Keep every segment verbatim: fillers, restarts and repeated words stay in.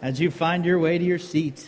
as you find your way to your seats.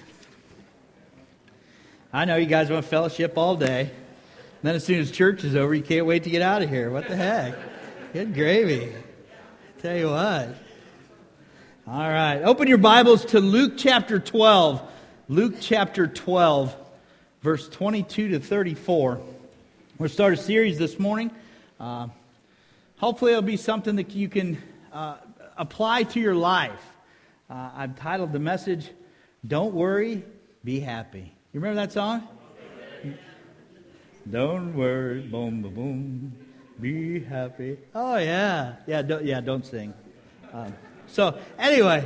I know you guys want fellowship all day. Then as soon as church is over, you can't wait to get out of here. What the heck? Good gravy. Tell you what. All right. Open your Bibles to Luke chapter twelve. Luke chapter twelve, verse twenty-two to thirty-four. We're going to start a series this morning. Uh, hopefully it'll be something that you can uh, apply to your life. Uh, I've titled the message, Don't Worry, Be Happy. You remember that song? Don't worry, boom, boom, boom, be happy. Oh, yeah. Yeah, don't, yeah, don't sing. Um, so, anyway,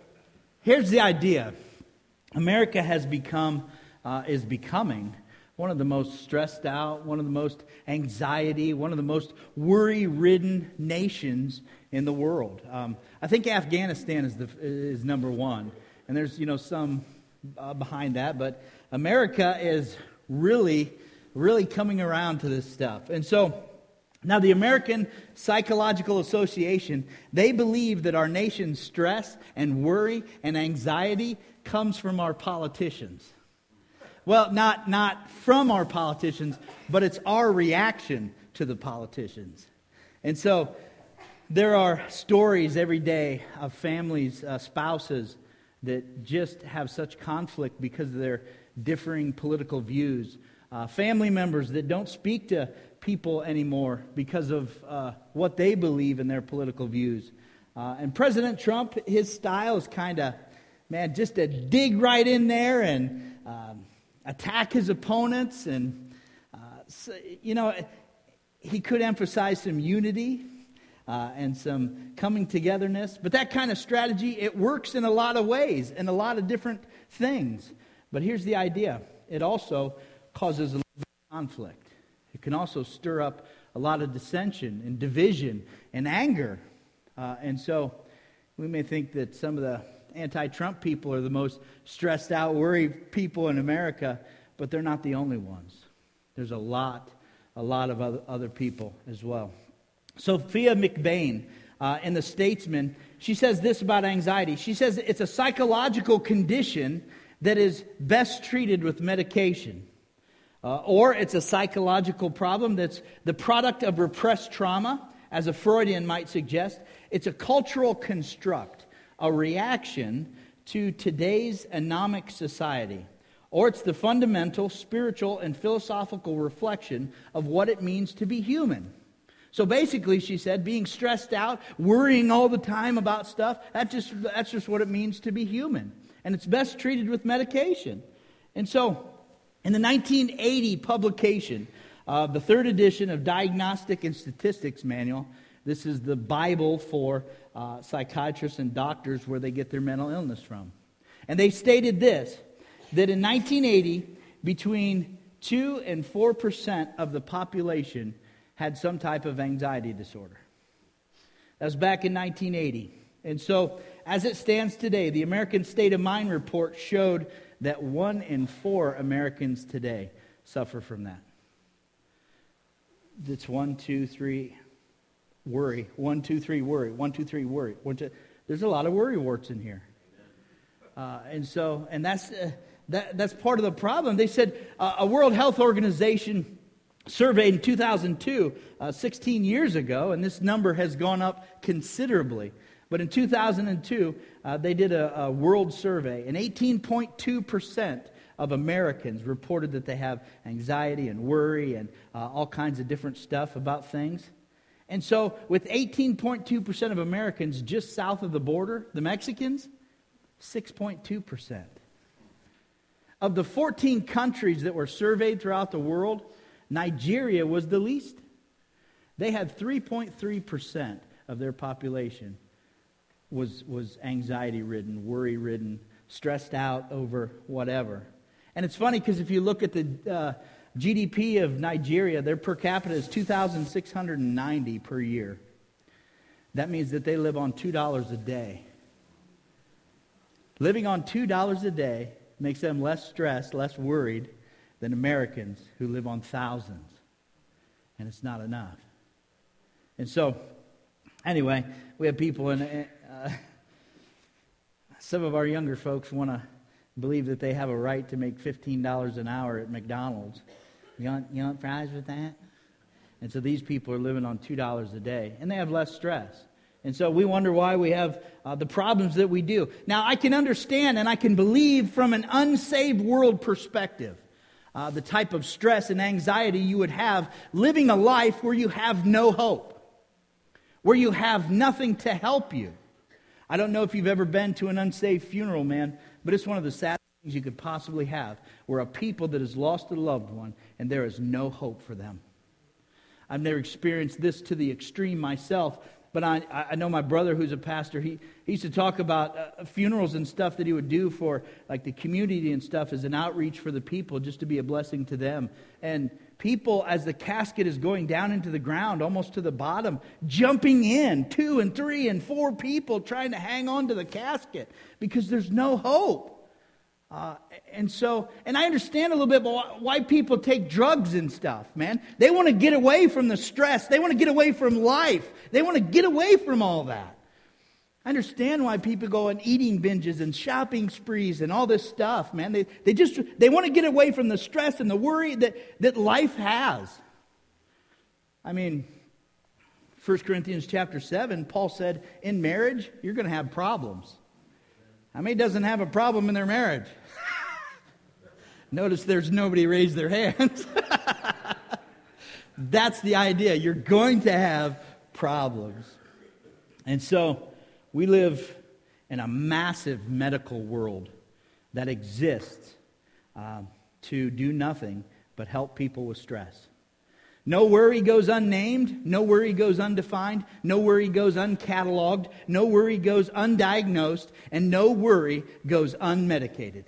here's the idea. America has become, uh, is becoming one of the most stressed out, one of the most anxiety, one of the most worry-ridden nations in the world. Um, I think Afghanistan is the is number one, and there's you know some uh, behind that, but America is really, really coming around to this stuff. And so now the American Psychological Association, they believe that our nation's stress and worry and anxiety comes from our politicians. Well, not not from our politicians, but it's our reaction to the politicians. And so there are stories every day of families, uh, spouses that just have such conflict because of their differing political views. Uh, family members that don't speak to people anymore because of uh, what they believe in their political views. Uh, and President Trump, his style is kind of, man, just to dig right in there and um, attack his opponents. And, uh, so, you know, he could emphasize some unity uh, and some coming togetherness. But that kind of strategy, it works in a lot of ways, in a lot of different things. But here's the idea. It also causes a lot of conflict. It can also stir up a lot of dissension and division and anger. Uh, and so we may think that some of the anti-Trump people are the most stressed out, worried people in America, but they're not the only ones. There's a lot, a lot of other, other people as well. Sophia McBain, uh, in The Statesman, she says this about anxiety. She says it's a psychological condition that is best treated with medication. Uh, or it's a psychological problem that's the product of repressed trauma, as a Freudian might suggest. It's a cultural construct, a reaction to today's anomic society. Or it's the fundamental spiritual and philosophical reflection of what it means to be human. So basically, she said, being stressed out, worrying all the time about stuff, that just, that's just what it means to be human. And it's best treated with medication. And so, in the nineteen eighty publication, uh, the third edition of Diagnostic and Statistics Manual, this is the Bible for uh, psychiatrists and doctors where they get their mental illness from. And they stated this, that in nineteen eighty, between two and four percent of the population had some type of anxiety disorder. That was back in nineteen eighty. And so, as it stands today, the American State of Mind report showed that one in four Americans today suffer from that. It's one, two, three, worry. One, two, three, worry. One, two, three, worry. One, two, there's a lot of worry warts in here. Uh, and so, and that's uh, that, that's part of the problem. They said uh, a World Health Organization surveyed in two thousand two, uh, sixteen years ago, and this number has gone up considerably. But in two thousand two, uh, they did a, a world survey, and eighteen point two percent of Americans reported that they have anxiety and worry and uh, all kinds of different stuff about things. And so with eighteen point two percent of Americans just south of the border, the Mexicans, six point two percent. Of the fourteen countries that were surveyed throughout the world, Nigeria was the least. They had three point three percent of their population was was anxiety-ridden, worry-ridden, stressed out over whatever. And it's funny because if you look at the uh, G D P of Nigeria, their per capita is two thousand six hundred ninety per year. That means that they live on two dollars a day. Living on two dollars a day makes them less stressed, less worried than Americans who live on thousands. And it's not enough. And so, anyway, we have people in... Uh, Some of our younger folks want to believe that they have a right to make fifteen dollars an hour at McDonald's. You want, you want fries with that? And so these people are living on two dollars a day, and they have less stress. And so we wonder why we have uh, the problems that we do. Now, I can understand and I can believe from an unsaved world perspective uh, the type of stress and anxiety you would have living a life where you have no hope, where you have nothing to help you. I don't know if you've ever been to an unsaved funeral, man, but it's one of the saddest things you could possibly have, where a people that has lost a loved one and there is no hope for them. I've never experienced this to the extreme myself, but I, I know my brother who's a pastor, he, he used to talk about uh, funerals and stuff that he would do for like the community and stuff as an outreach for the people, just to be a blessing to them. And people, as the casket is going down into the ground, almost to the bottom, jumping in, two and three and four people trying to hang on to the casket because there's no hope. Uh, and so, and I understand a little bit about why people take drugs and stuff, man. They want to get away from the stress. They want to get away from life. They want to get away from all that. I understand why people go on eating binges and shopping sprees and all this stuff, man. They they just, they want to get away from the stress and the worry that, that life has. I mean, First Corinthians chapter seven, Paul said, in marriage, you're going to have problems. How many doesn't have a problem in their marriage? Notice there's nobody raised their hands. That's the idea. You're going to have problems. And so we live in a massive medical world that exists uh, to do nothing but help people with stress. No worry goes unnamed. No worry goes undefined. No worry goes uncatalogued. No worry goes undiagnosed. And no worry goes unmedicated.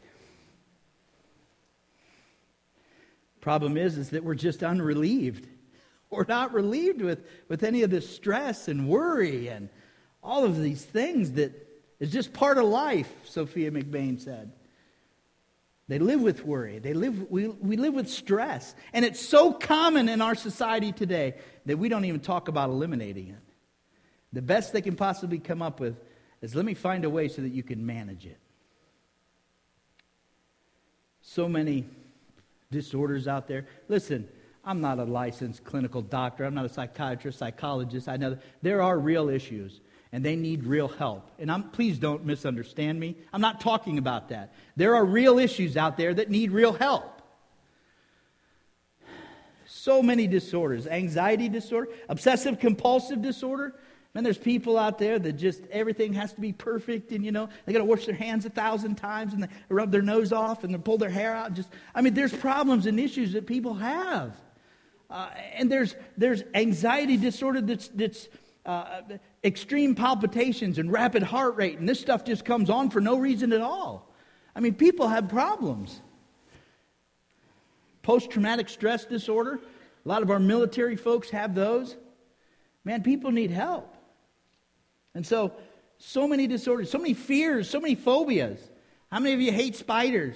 Problem is, is that we're just unrelieved. We're not relieved with, with any of this stress and worry and all of these things that is just part of life, Sophia McBain said. They live with worry. They live. We, we live with stress. And it's so common in our society today that we don't even talk about eliminating it. The best they can possibly come up with is, let me find a way so that you can manage it. So many disorders out there. Listen, I'm not a licensed clinical doctor. I'm not a psychiatrist, psychologist. I know there are real issues. And they need real help. And I'm, please don't misunderstand me. I'm not talking about that. There are real issues out there that need real help. So many disorders. Anxiety disorder, obsessive compulsive disorder. Man, there's people out there that just everything has to be perfect. And, you know, they got to wash their hands a thousand times. And they rub their nose off and they pull their hair out. Just, I mean, there's problems and issues that people have. Uh, and there's there's anxiety disorder that's that's... Uh, extreme palpitations and rapid heart rate, and this stuff just comes on for no reason at all. I mean, people have problems. Post-traumatic stress disorder, a lot of our military folks have those. Man, people need help. And so, so many disorders, so many fears, so many phobias. How many of you hate spiders?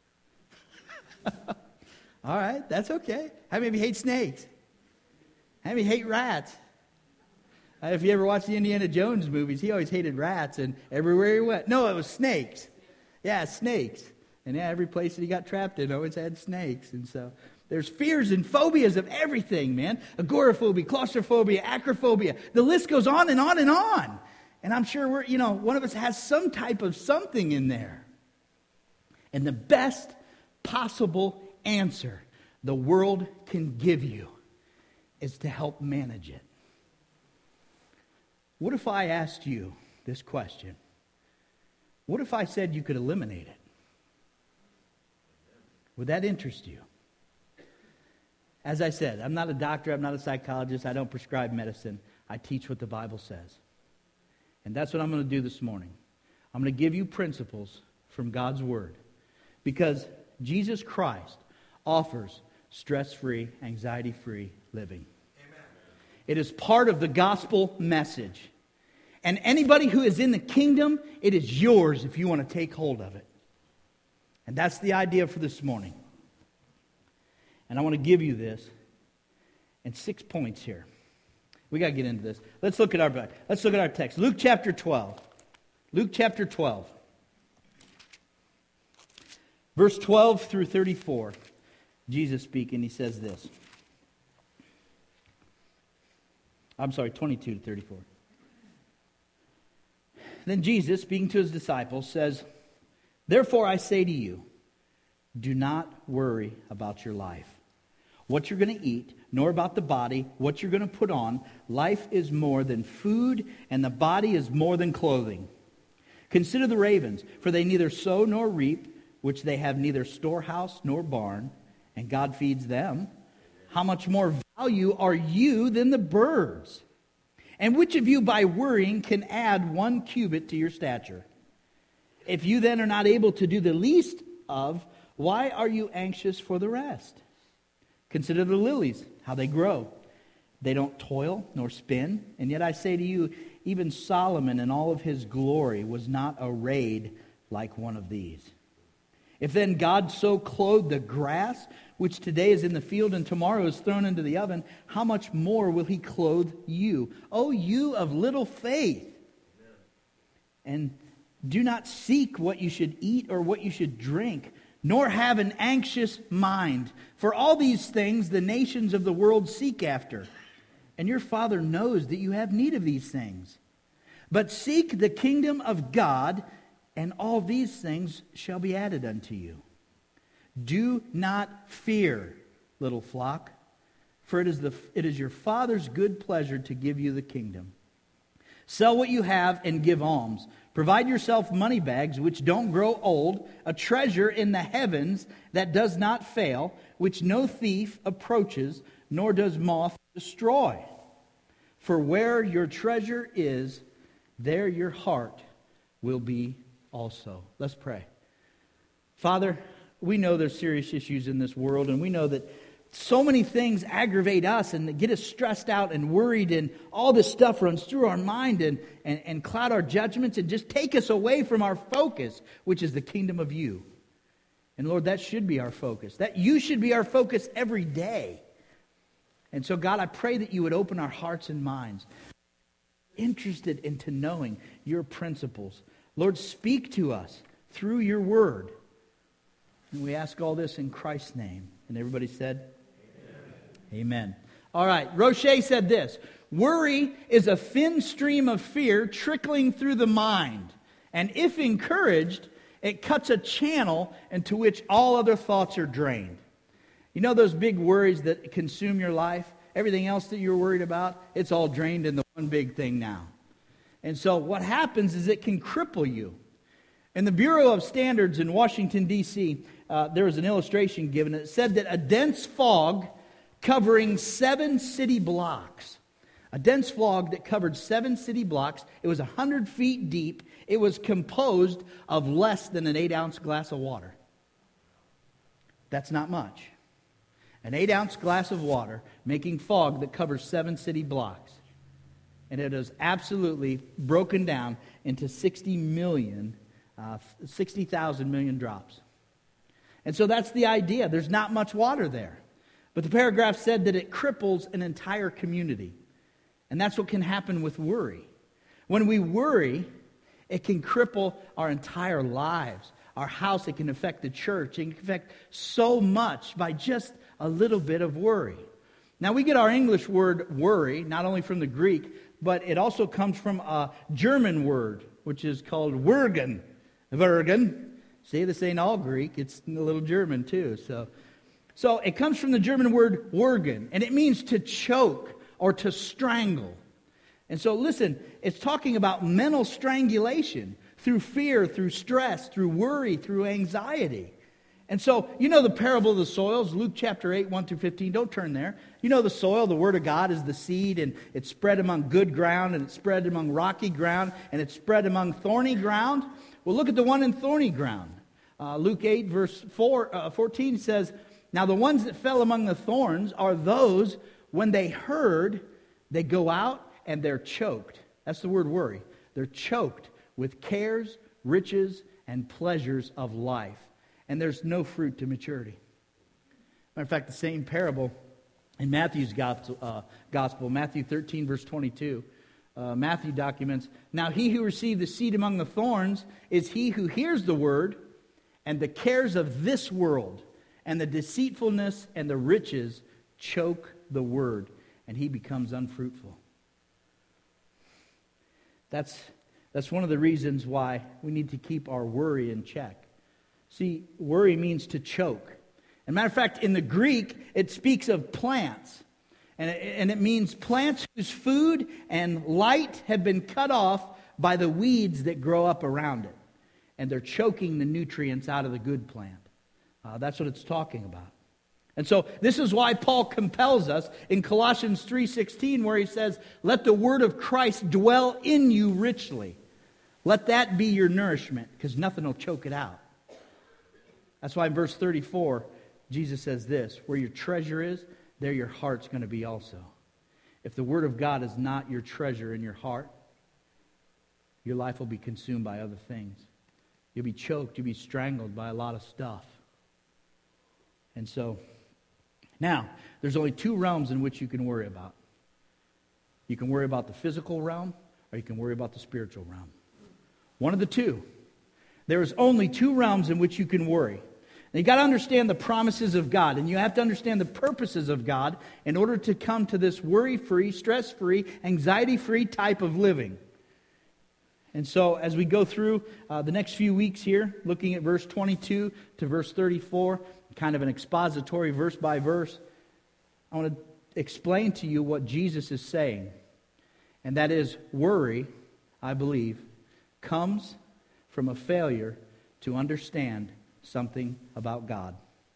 All right, that's okay. How many of you hate snakes? How many hate rats? If you ever watch the Indiana Jones movies, he always hated rats, and everywhere he went. No, it was snakes. Yeah, snakes. And yeah, every place that he got trapped in always had snakes. And so there's fears and phobias of everything, man. Agoraphobia, claustrophobia, acrophobia. The list goes on and on and on. And I'm sure we're, you know, one of us has some type of something in there. And the best possible answer the world can give you is to help manage it. What if I asked you this question? What if I said you could eliminate it? Would that interest you? As I said, I'm not a doctor, I'm not a psychologist, I don't prescribe medicine. I teach what the Bible says. And that's what I'm going to do this morning. I'm going to give you principles from God's Word. Because Jesus Christ offers stress-free, anxiety-free living. Amen. It is part of the gospel message. And anybody who is in the kingdom, it is yours if you want to take hold of it. And that's the idea for this morning. And I want to give you this in six points here. We got to get into this. Let's look at our let's look at our text. Luke chapter twelve. Luke chapter twelve. Verse twelve through thirty-four, Jesus speaking, he says this. I'm sorry, twenty-two to thirty-four. Then Jesus, speaking to his disciples, says, "Therefore I say to you, do not worry about your life, what you're going to eat, nor about the body, what you're going to put on. Life is more than food, and the body is more than clothing. Consider the ravens, for they neither sow nor reap, which they have neither storehouse nor barn, and God feeds them. How much more value are you than the birds? And which of you by worrying can add one cubit to your stature? If you then are not able to do the least of, why are you anxious for the rest? Consider the lilies, how they grow. They don't toil nor spin. And yet I say to you, even Solomon in all of his glory was not arrayed like one of these. If then God so clothed the grass, which today is in the field and tomorrow is thrown into the oven, how much more will he clothe you? O you of little faith! Amen. And do not seek what you should eat or what you should drink, nor have an anxious mind. For all these things the nations of the world seek after. And your Father knows that you have need of these things. But seek the kingdom of God, and all these things shall be added unto you. Do not fear, little flock, for it is the it is your Father's good pleasure to give you the kingdom. Sell what you have and give alms. Provide yourself money bags which don't grow old, a treasure in the heavens that does not fail, which no thief approaches, nor does moth destroy. For where your treasure is, there your heart will be also." Let's pray. Father, we know there's serious issues in this world, and we know that so many things aggravate us and get us stressed out and worried, and all this stuff runs through our mind and, and, and cloud our judgments and just take us away from our focus, which is the kingdom of you. And Lord, that should be our focus. That you should be our focus every day. And so God, I pray that you would open our hearts and minds, interested into knowing your principles. Lord, speak to us through your word. And we ask all this in Christ's name. And everybody said, Amen. Amen. All right, Roche said this: worry is a thin stream of fear trickling through the mind. And if encouraged, it cuts a channel into which all other thoughts are drained. You know those big worries that consume your life? Everything else that you're worried about, it's all drained in the one big thing now. And so what happens is it can cripple you. In the Bureau of Standards in Washington, D C, uh, there was an illustration given. It said that a dense fog covering seven city blocks, a dense fog that covered seven city blocks, it was one hundred feet deep. It was composed of less than an eight-ounce glass of water. That's not much. An eight-ounce glass of water making fog that covers seven city blocks. And it is absolutely broken down into sixty million, uh, sixty thousand million drops. And so that's the idea. There's not much water there. But the paragraph said that it cripples an entire community. And that's what can happen with worry. When we worry, it can cripple our entire lives. Our house, it can affect the church. It can affect so much by just a little bit of worry. Now, we get our English word worry, not only from the Greek, but it also comes from a German word, which is called Wurgen. Wurgen. See, this ain't all Greek. It's a little German, too. So, so it comes from the German word Wurgen, and it means to choke or to strangle. And so, listen, it's talking about mental strangulation through fear, through stress, through worry, through anxiety. And so, you know the parable of the soils, Luke chapter eight, one through fifteen. Don't turn there. You know the soil, the word of God is the seed, and it's spread among good ground, and it's spread among rocky ground, and it's spread among thorny ground. Well, look at the one in thorny ground. Uh, Luke eight, verse four, uh, fourteen says, "Now the ones that fell among the thorns are those, when they heard, they go out and they're choked." That's the word worry. They're choked with cares, riches, and pleasures of life. And there's no fruit to maturity. Matter of fact, the same parable in Matthew's gospel, uh, gospel Matthew thirteen, verse twenty-two. Uh, Matthew documents, "Now he who received the seed among the thorns is he who hears the word, And the cares of this world and the deceitfulness and the riches choke the word, and he becomes unfruitful. That's, that's one of the reasons why we need to keep our worry in check. See, worry means to choke. As a matter of fact, in the Greek, it speaks of plants. And it, and it means plants whose food and light have been cut off by the weeds that grow up around it. And they're choking the nutrients out of the good plant. Uh, that's what it's talking about. And so this is why Paul compels us in Colossians three sixteen, where he says, let the word of Christ dwell in you richly. Let that be your nourishment, because nothing will choke it out. That's why in verse thirty-four, Jesus says this, where your treasure is, there your heart's going to be also. If the word of God is not your treasure in your heart, your life will be consumed by other things. You'll be choked, you'll be strangled by a lot of stuff. And so, now, there's only two realms in which you can worry about. You can worry about the physical realm, or you can worry about the spiritual realm. One of the two. There is only two realms in which you can worry. Now, you got to understand the promises of God, and you have to understand the purposes of God in order to come to this worry-free, stress-free, anxiety-free type of living. And so, as we go through uh, the next few weeks here, looking at verse twenty-two to verse thirty-four, kind of an expository verse by verse, I want to explain to you what Jesus is saying. And that is, worry, I believe, comes from a failure to understand something about God.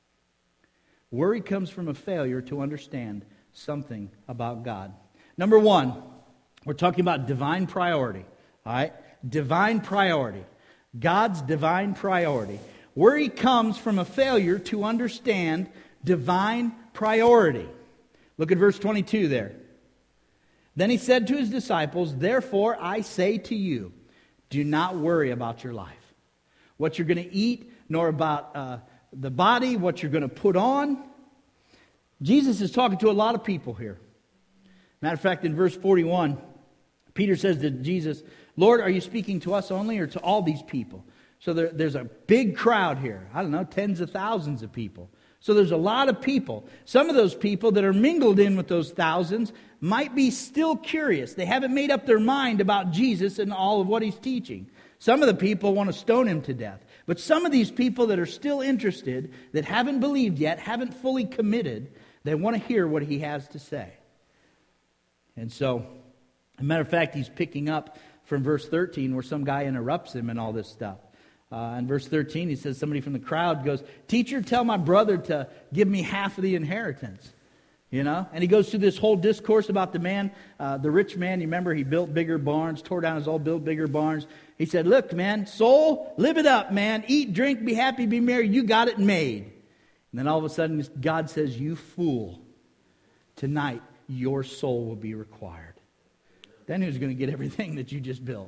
Worry comes from a failure to understand something about God. Number one, we're talking about divine priority. All right? Divine priority. God's divine priority. Worry comes from a failure to understand divine priority. Look at verse twenty-two there. Then he said to his disciples, therefore I say to you, do not worry about your life. What you're going to eat, nor about uh, the body, what you're going to put on. Jesus is talking to a lot of people here. Matter of fact, in verse forty-one, Peter says to Jesus, Lord, are you speaking to us only or to all these people? So there, there's a big crowd here. I don't know, tens of thousands of people. So there's a lot of people. Some of those people that are mingled in with those thousands might be still curious. They haven't made up their mind about Jesus and all of what he's teaching. Some of the people want to stone him to death. But some of these people that are still interested, that haven't believed yet, haven't fully committed, they want to hear what he has to say. And so, as a matter of fact, he's picking up from verse thirteen where some guy interrupts him and all this stuff. Uh, in verse thirteen, he says, somebody from the crowd goes, teacher, tell my brother to give me half of the inheritance. You know? And he goes through this whole discourse about the man, uh, the rich man. You remember he built bigger barns, tore down his old, built bigger barns. He said, look, man, soul, live it up, man. Eat, drink, be happy, be merry. You got it made. And then all of a sudden, God says, you fool, tonight your soul will be required. Then who's going to get everything that you just built?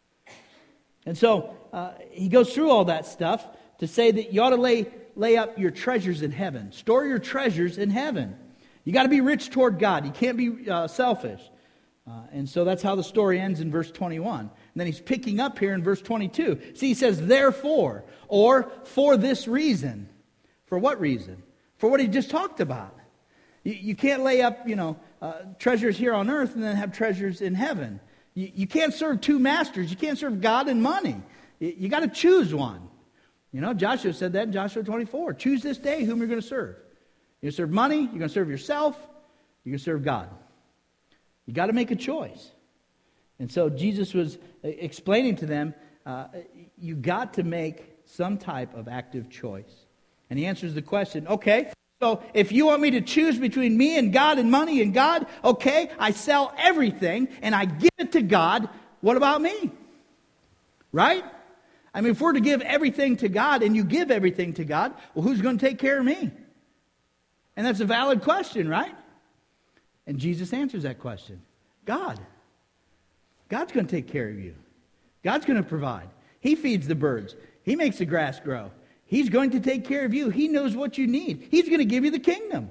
And so uh, he goes through all that stuff to say that you ought to lay, lay up your treasures in heaven. Store your treasures in heaven. You got to be rich toward God. You can't be uh, selfish. Uh, and so that's how the story ends in verse twenty-one. And then he's picking up here in verse twenty-two. See, he says, therefore, or for this reason. For what reason? For what he just talked about. You, you can't lay up, you know, uh, treasures here on earth and then have treasures in heaven. You, you can't serve two masters. You can't serve God and money. You, you got to choose one. You know, Joshua said that in Joshua twenty-four. Choose this day whom you're going to serve. You're going to serve money. You're going to serve yourself. You're going to serve God. You got to make a choice. And so Jesus was explaining to them, uh, you got to make some type of active choice. And he answers the question, okay, so if you want me to choose between me and God and money and God, okay, I sell everything and I give it to God. What about me? Right? I mean, if we're to give everything to God and you give everything to God, well, who's going to take care of me? And that's a valid question, right? And Jesus answers that question. God. God's going to take care of you. God's going to provide. He feeds the birds. He makes the grass grow. He's going to take care of you. He knows what you need. He's going to give you the kingdom.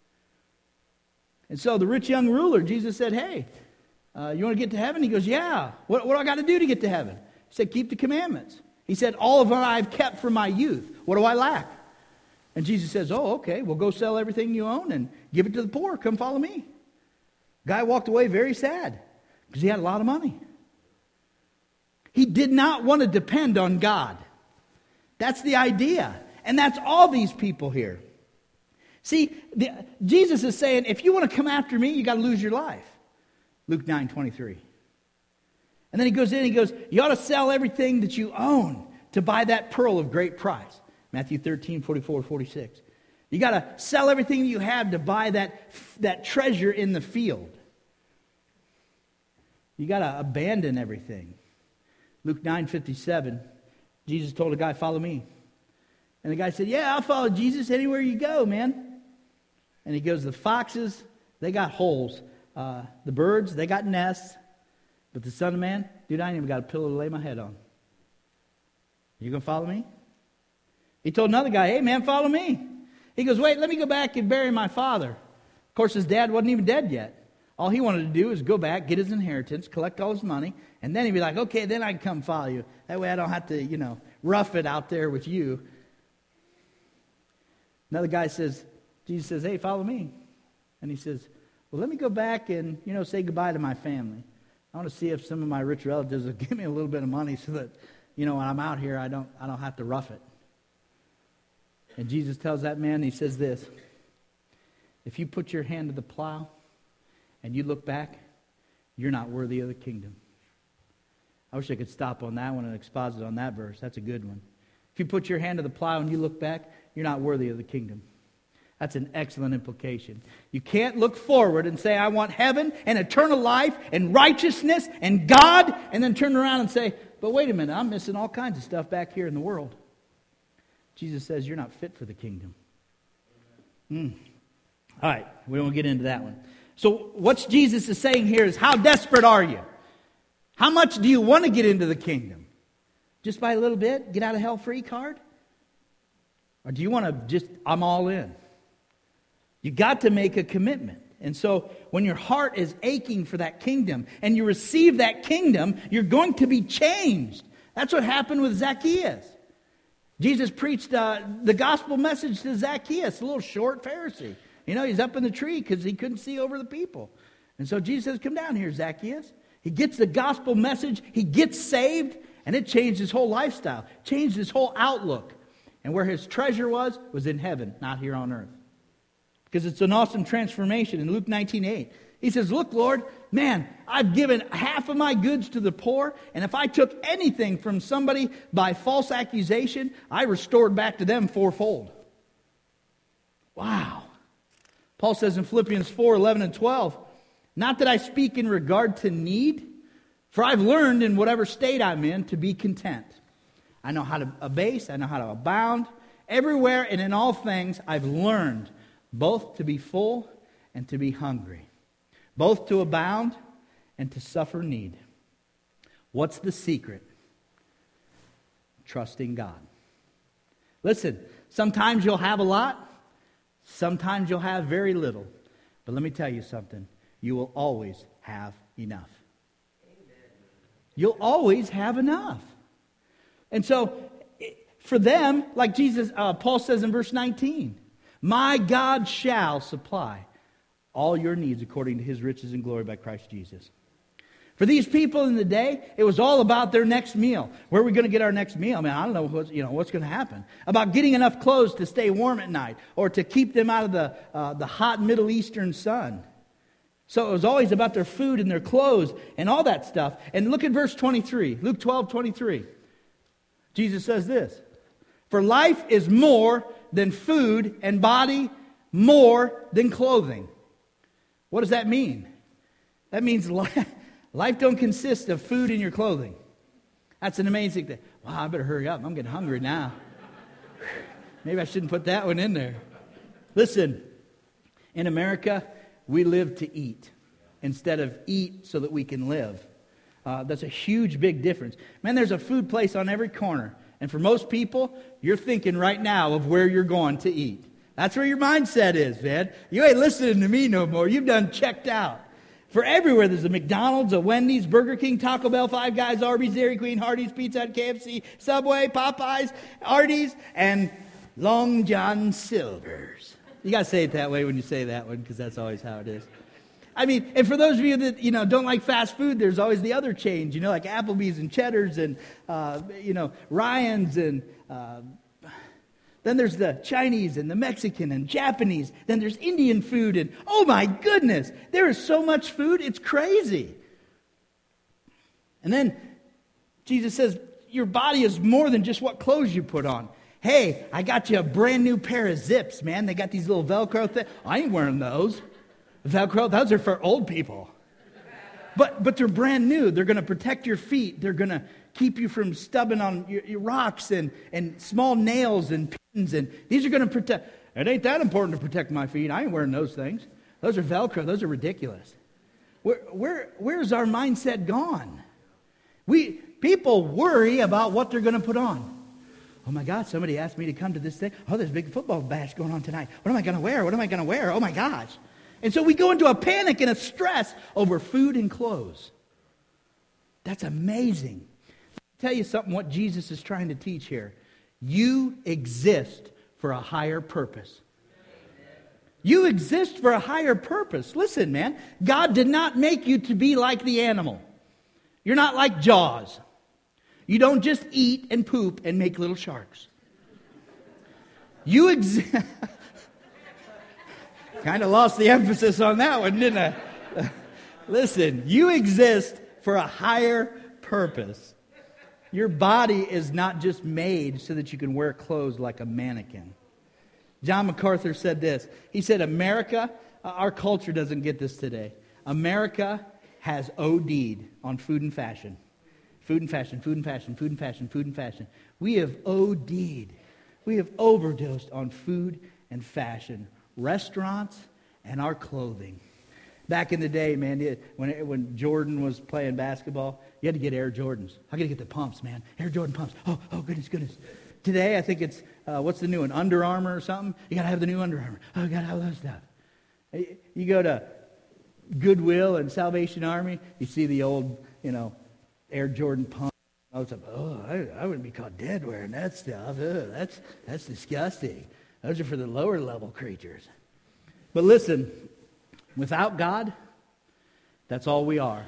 And so the rich young ruler, Jesus said, hey, uh, you want to get to heaven? He goes, yeah. What, what do I got to do to get to heaven? He said, keep the commandments. He said, all of what I've kept from my youth. What do I lack? And Jesus says, oh, okay, well, go sell everything you own and give it to the poor. Come follow me. Guy walked away very sad because he had a lot of money. He did not want to depend on God. That's the idea. And that's all these people here. See, the, Jesus is saying, if you want to come after me, you got to lose your life. Luke nine twenty-three. And then he goes in and he goes, you ought to sell everything that you own to buy that pearl of great price. Matthew thirteen, forty-four, forty-six. You got to sell everything you have to buy that, that treasure in the field. You got to abandon everything. Luke nine fifty-seven, Jesus told a guy, follow me. And the guy said, yeah, I'll follow Jesus anywhere you go, man. And he goes, the foxes, they got holes. Uh, the birds, they got nests. But the Son of Man, dude, I ain't even got a pillow to lay my head on. You going to follow me? He told another guy, hey, man, follow me. He goes, wait, let me go back and bury my father. Of course, his dad wasn't even dead yet. All he wanted to do is go back, get his inheritance, collect all his money, and then he'd be like, okay, then I can come follow you. That way I don't have to, you know, rough it out there with you. Another guy says, Jesus says, hey, follow me. And he says, well, let me go back and, you know, say goodbye to my family. I want to see if some of my rich relatives will give me a little bit of money so that, you know, when I'm out here, I don't, I don't have to rough it. And Jesus tells that man, he says this, if you put your hand to the plow and you look back, you're not worthy of the kingdom. I wish I could stop on that one and exposit on that verse. That's a good one. If you put your hand to the plow and you look back, you're not worthy of the kingdom. That's an excellent implication. You can't look forward and say, I want heaven and eternal life and righteousness and God, and then turn around and say, but wait a minute, I'm missing all kinds of stuff back here in the world. Jesus says, you're not fit for the kingdom. Mm. All right, we won't get into that one. So what Jesus is saying here is, how desperate are you? How much do you want to get into the kingdom? Just by a little bit? Get out of hell free card? Or do you want to just, I'm all in? You got to make a commitment. And so when your heart is aching for that kingdom and you receive that kingdom, you're going to be changed. That's what happened with Zacchaeus. Jesus preached uh, the gospel message to Zacchaeus, a little short Pharisee. You know, he's up in the tree because he couldn't see over the people. And so Jesus says, come down here, Zacchaeus. He gets the gospel message. He gets saved. And it changed his whole lifestyle. Changed his whole outlook. And where his treasure was, was in heaven, not here on earth. Because it's an awesome transformation. In Luke nineteen eight, he says, look, Lord, man, I've given half of my goods to the poor, and if I took anything from somebody by false accusation, I restored back to them fourfold. Wow. Paul says in Philippians four, eleven and twelve, not that I speak in regard to need, for I've learned in whatever state I'm in to be content. I know how to abase, I know how to abound. Everywhere and in all things I've learned both to be full and to be hungry, both to abound and to suffer need. What's the secret? Trusting God. Listen, sometimes you'll have a lot, sometimes you'll have very little. But let me tell you something, you will always have enough. You'll always have enough. And so, for them, like Jesus, uh, Paul says in verse nineteen, my God shall supply all your needs according to his riches and glory by Christ Jesus. For these people in the day, it was all about their next meal. Where are we going to get our next meal? I mean, I don't know what's, you know, what's going to happen. About getting enough clothes to stay warm at night or to keep them out of the, uh, the hot Middle Eastern sun. So it was always about their food and their clothes and all that stuff. And look at verse twenty-three, Luke twelve twenty-three. Jesus says this, for life is more than food and body more than clothing. What does that mean? That means life, life don't consist of food and your clothing. That's an amazing thing. Wow, I better hurry up. I'm getting hungry now. Maybe I shouldn't put that one in there. Listen, in America, we live to eat instead of eat so that we can live. Uh, that's a huge, big difference. Man, there's a food place on every corner. And for most people, you're thinking right now of where you're going to eat. That's where your mindset is, man. You ain't listening to me no more. You've done checked out. For everywhere, there's a McDonald's, a Wendy's, Burger King, Taco Bell, Five Guys, Arby's, Dairy Queen, Hardee's, Pizza Hut, K F C, Subway, Popeyes, Arby's, and Long John Silver's. You got to say it that way when you say that one, because that's always how it is. I mean, and for those of you that, you know, don't like fast food, there's always the other chains, you know, like Applebee's and Cheddar's and, uh, you know, Ryan's and... Uh, Then there's the Chinese and the Mexican and Japanese. Then there's Indian food and, oh my goodness, there is so much food, it's crazy. And then Jesus says, your body is more than just what clothes you put on. Hey, I got you a brand new pair of zips, man. They got these little Velcro things. I ain't wearing those. Velcro, those are for old people. But but they're brand new. They're going to protect your feet. They're going to keep you from stubbing on your, your rocks and, and small nails and pins. And these are going to protect. It ain't that important to protect my feet. I ain't wearing those things. Those are Velcro. Those are ridiculous. Where, where, where's our mindset gone? We people worry about what they're going to put on. Oh my God, somebody asked me to come to this thing. Oh, there's a big football bash going on tonight. What am I going to wear? What am I going to wear? Oh my gosh. And so we go into a panic and a stress over food and clothes. That's amazing. I'll tell you something what Jesus is trying to teach here. You exist for a higher purpose. You exist for a higher purpose. Listen, man, God did not make you to be like the animal. You're not like Jaws. You don't just eat and poop and make little sharks. You exist... Kind of lost the emphasis on that one, didn't I? Listen, you exist for a higher purpose. Your body is not just made so that you can wear clothes like a mannequin. John MacArthur said this. He said, America, our culture doesn't get this today. America has O D'd on food and fashion. Food and fashion, food and fashion, food and fashion, food and fashion. We have O D'd. We have overdosed on food and fashion. Restaurants and our clothing. Back in the day, man, it, when it, when Jordan was playing basketball, you had to get Air Jordans. I got to get the pumps, man. Air Jordan pumps. Oh, oh, goodness, goodness. Today, I think it's, uh, what's the new one? Under Armour or something? You got to have the new Under Armour. Oh, you got to have that stuff. You go to Goodwill and Salvation Army, you see the old, you know, Air Jordan pumps. Oh, I, I wouldn't be caught dead wearing that stuff. Ugh, that's that's disgusting. Those are for the lower level creatures. But listen, without God, that's all we are,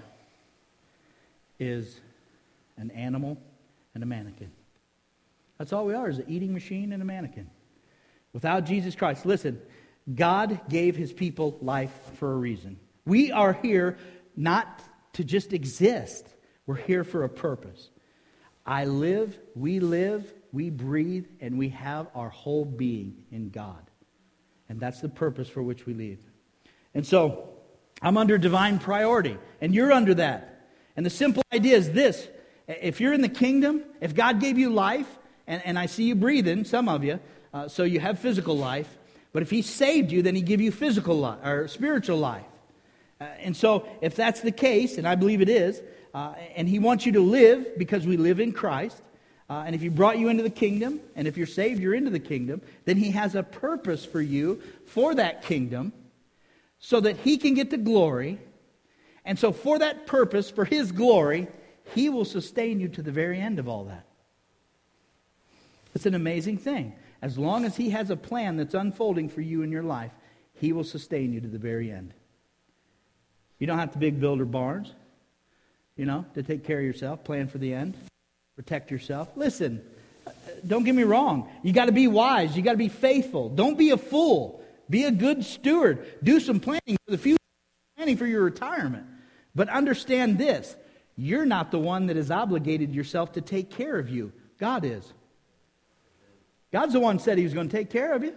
is an animal and a mannequin. That's all we are, is an eating machine and a mannequin. Without Jesus Christ, listen, God gave his people life for a reason. We are here not to just exist. We're here for a purpose. I live, we live, we breathe, and we have our whole being in God. And that's the purpose for which we live. And so, I'm under divine priority, and you're under that. And the simple idea is this. If you're in the kingdom, if God gave you life, and, and I see you breathing, some of you, uh, so you have physical life, but if he saved you, then he give you physical life, or spiritual life. Uh, and so, if that's the case, and I believe it is, uh, and he wants you to live because we live in Christ, Uh, and if he brought you into the kingdom, and if you're saved, you're into the kingdom, then he has a purpose for you for that kingdom so that he can get the glory. And so for that purpose, for his glory, he will sustain you to the very end of all that. It's an amazing thing. As long as he has a plan that's unfolding for you in your life, he will sustain you to the very end. You don't have to big builder barns, you know, to take care of yourself, plan for the end. Protect yourself. Listen, don't get me wrong. You got to be wise. You got to be faithful. Don't be a fool. Be a good steward. Do some planning for the future, planning for your retirement. But understand this. You're not the one that has obligated yourself to take care of you. God is. God's the one who said he was going to take care of you.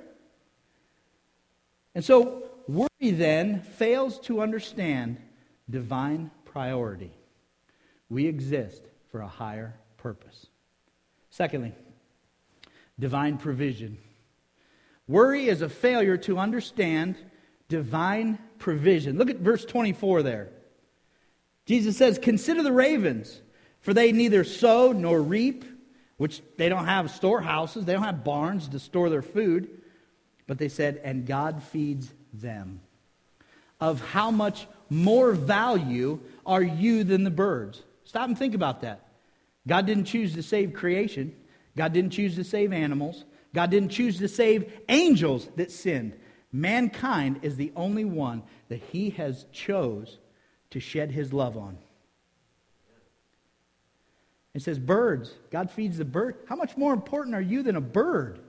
And so, worry then fails to understand divine priority. We exist for a higher purpose. Secondly, divine provision. Worry is a failure to understand divine provision. Look at verse twenty-four there. Jesus says, consider the ravens, for they neither sow nor reap, which they don't have storehouses, they don't have barns to store their food. But they said, and God feeds them. of how much more value are you than the birds. Stop and think about that. God didn't choose to save creation. God didn't choose to save animals. God didn't choose to save angels that sinned. Mankind is the only one that He has chose to shed His love on. It says birds. God feeds the bird. How much more important are you than a bird?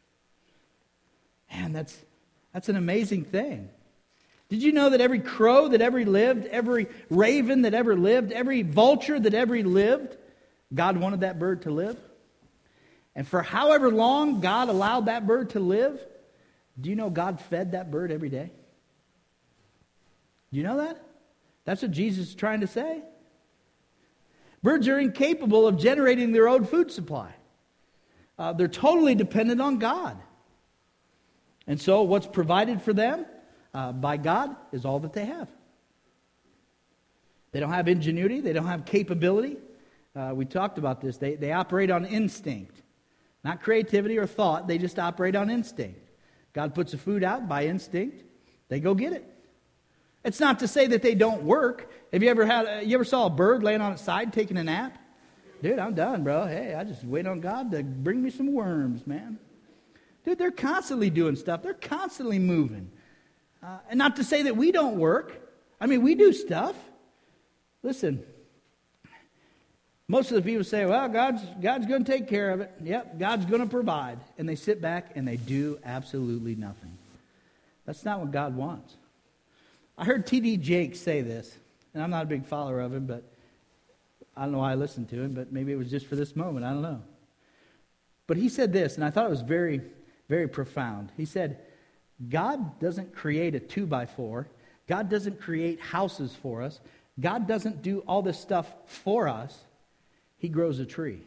Man, that's, that's an amazing thing. Did you know that every crow that ever lived, every raven that ever lived, every vulture that ever lived, God wanted that bird to live? And for however long God allowed that bird to live, do you know God fed that bird every day? Do you know that? That's what Jesus is trying to say. Birds are incapable of generating their own food supply. Uh, they're totally dependent on God. And so what's provided for them uh, by God is all that they have. They don't have ingenuity. They don't have capability. Uh, we talked about this. They, they operate on instinct. Not creativity or thought. They just operate on instinct. God puts the food out by instinct. They go get it. It's not to say that they don't work. Have you ever had? You ever saw a bird laying on its side taking a nap? Dude, I'm done, bro. Hey, I just wait on God to bring me some worms, man. Dude, they're constantly doing stuff. They're constantly moving. Uh, and not to say that we don't work. I mean, we do stuff. Listen, most of the people say, well, God's, God's going to take care of it. Yep, God's going to provide. And they sit back and they do absolutely nothing. That's not what God wants. I heard T D Jakes say this, and I'm not a big follower of him, but I don't know why I listened to him, but maybe it was just for this moment. I don't know. But he said this, and I thought it was very, very profound. He said, God doesn't create a two by four. God doesn't create houses for us. God doesn't do all this stuff for us. He grows a tree.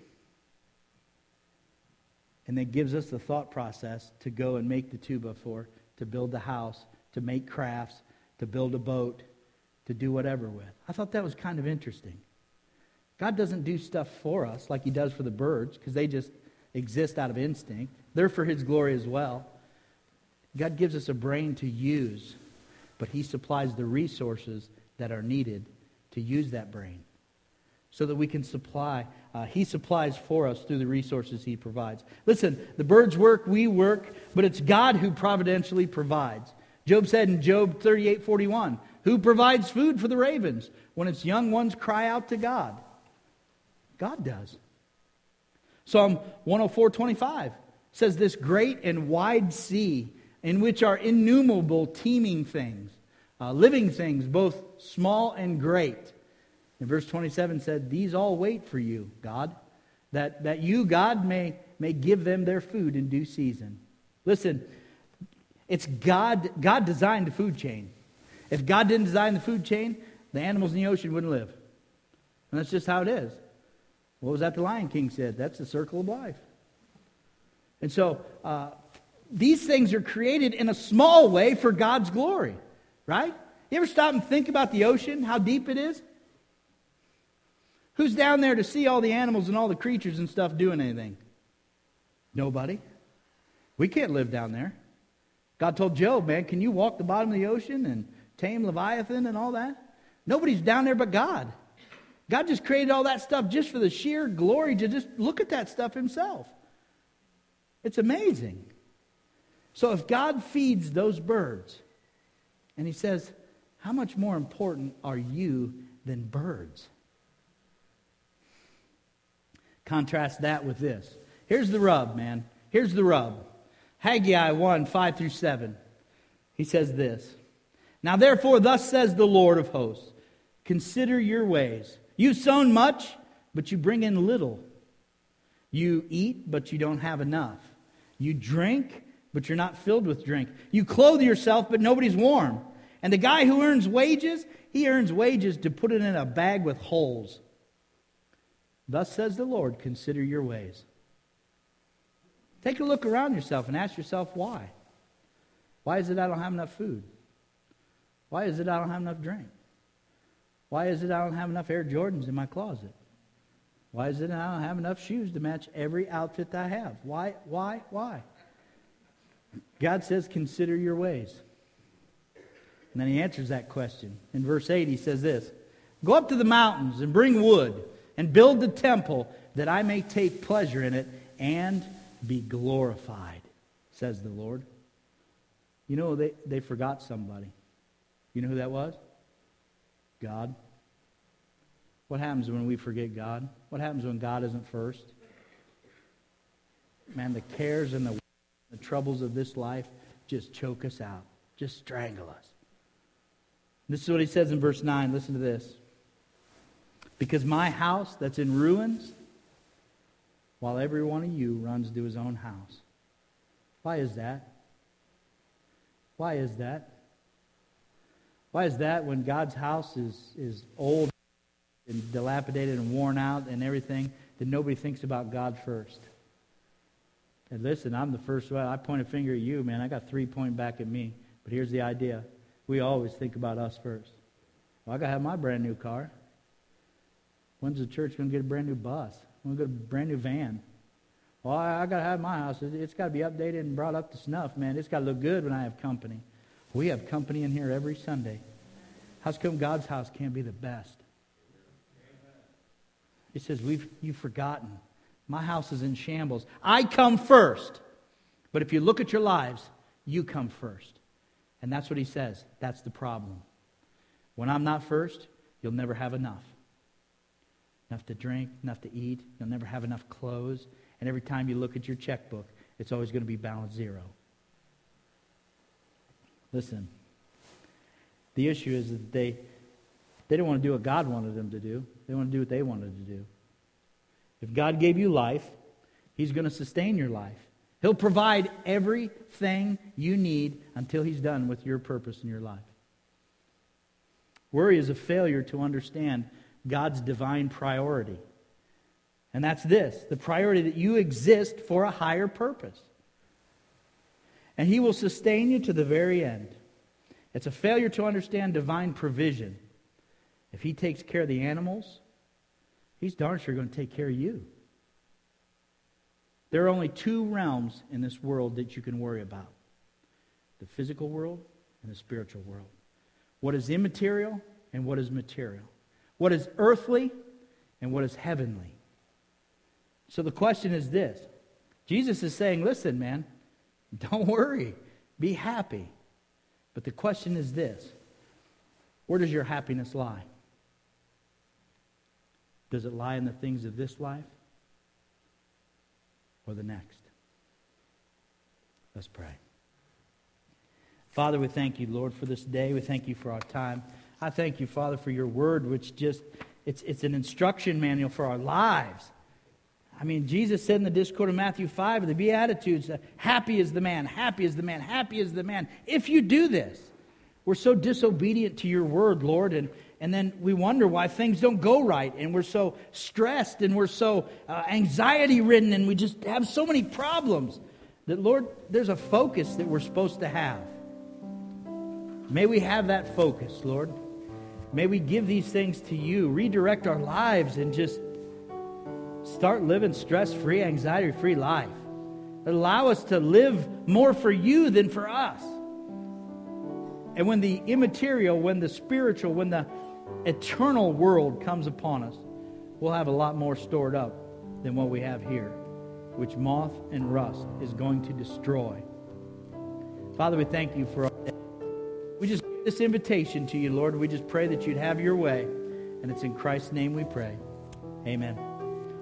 And then gives us the thought process to go and make the two by four, to build the house, to make crafts, to build a boat, to do whatever with. I thought that was kind of interesting. God doesn't do stuff for us like He does for the birds, because they just exist out of instinct. They're for His glory as well. God gives us a brain to use, but He supplies the resources that are needed to use that brain so that we can supply. Uh, he supplies for us through the resources He provides. Listen, the birds work, we work, but it's God who providentially provides. Job said in Job thirty-eight forty-one, who provides food for the ravens when its young ones cry out to God? God does. Psalm one oh four twenty-five says, this great and wide sea in which are innumerable teeming things, uh, living things, both small and great. And verse twenty-seven said, these all wait for you, God, that, that you, God, may, may give them their food in due season. Listen, it's God, God designed the food chain. If God didn't design the food chain, the animals in the ocean wouldn't live. And that's just how it is. What was that the Lion King said? That's the circle of life. And so, uh, these things are created in a small way for God's glory, right? You ever stop and think about the ocean, how deep it is? Who's down there to see all the animals and all the creatures and stuff doing anything? Nobody. We can't live down there. God told Job, man, can you walk the bottom of the ocean and tame Leviathan and all that? Nobody's down there but God. God just created all that stuff just for the sheer glory to just look at that stuff Himself. It's amazing. So if God feeds those birds, and He says, how much more important are you than birds? Contrast that with this. Here's the rub, man. Here's the rub. Haggai one, five through seven. He says this. Now therefore, thus says the Lord of hosts, consider your ways. You've sown much, but you bring in little. You eat, but you don't have enough. You drink, but you're not filled with drink. You clothe yourself, but nobody's warm. And the guy who earns wages, he earns wages to put it in a bag with holes. Thus says the Lord, consider your ways. Take a look around yourself and ask yourself why. Why is it I don't have enough food? Why is it I don't have enough drink? Why is it I don't have enough Air Jordans in my closet? Why is it I don't have enough shoes to match every outfit that I have? Why, why, why? God says, consider your ways. And then he answers that question. In verse eight, he says this, "Go up to the mountains and bring wood and build the temple that I may take pleasure in it and be glorified, says the Lord." You know, they, they forgot somebody. You know who that was? God. What happens when we forget God? What happens when God isn't first? Man, the cares and the, the troubles of this life just choke us out, just strangle us. This is what he says in verse nine. Listen to this. "Because my house that's in ruins, while every one of you runs to his own house." Why is that? Why is that? Why is that when God's house is, is old and dilapidated and worn out and everything, that nobody thinks about God first? And listen, I'm the first one. I point a finger at you, man. I got three pointing back at me. But here's the idea. We always think about us first. Well, I got to have my brand new car. When's the church going to get a brand new bus? When we get a brand new van? Well, I, I got to have my house. It, it's got to be updated and brought up to snuff, man. It's got to look good when I have company. We have company in here every Sunday. How's come God's house can't be the best? He says, "We've you've forgotten. My house is in shambles. I come first. But if you look at your lives, you come first." And that's what he says. That's the problem. When I'm not first, you'll never have enough. Enough to drink, enough to eat. You'll never have enough clothes. And every time you look at your checkbook, it's always going to be balance zero. Listen, the issue is that they, they don't want to do what God wanted them to do. They want to do what they wanted to do. If God gave you life, He's going to sustain your life. He'll provide everything you need until He's done with your purpose in your life. Worry is a failure to understand God's divine priority. And that's this, the priority that you exist for a higher purpose. And He will sustain you to the very end. It's a failure to understand divine provision. If He takes care of the animals, He's darn sure going to take care of you. There are only two realms in this world that you can worry about. The physical world and the spiritual world. What is immaterial and what is material. What is earthly and what is heavenly. So the question is this. Jesus is saying, listen, man, don't worry. Be happy. But the question is this. Where does your happiness lie? Does it lie in the things of this life or the next? Let's pray. Father, we thank you, Lord, for this day. We thank you for our time. I thank you, Father, for your word, which just, it's, it's an instruction manual for our lives. I mean, Jesus said in the discourse of Matthew five, the Beatitudes, happy is the man, happy is the man, happy is the man. If you do this, we're so disobedient to your word, Lord, and, and then we wonder why things don't go right, and we're so stressed, and we're so uh, anxiety-ridden, and we just have so many problems that, Lord, there's a focus that we're supposed to have. May we have that focus, Lord. May we give these things to you, redirect our lives, and just start living stress-free, anxiety-free life. Allow us to live more for you than for us. And when the immaterial, when the spiritual, when the eternal world comes upon us, we'll have a lot more stored up than what we have here, which moth and rust is going to destroy. Father, we thank you for our day. We just give this invitation to you, Lord. We just pray that you'd have your way. And it's in Christ's name we pray. Amen.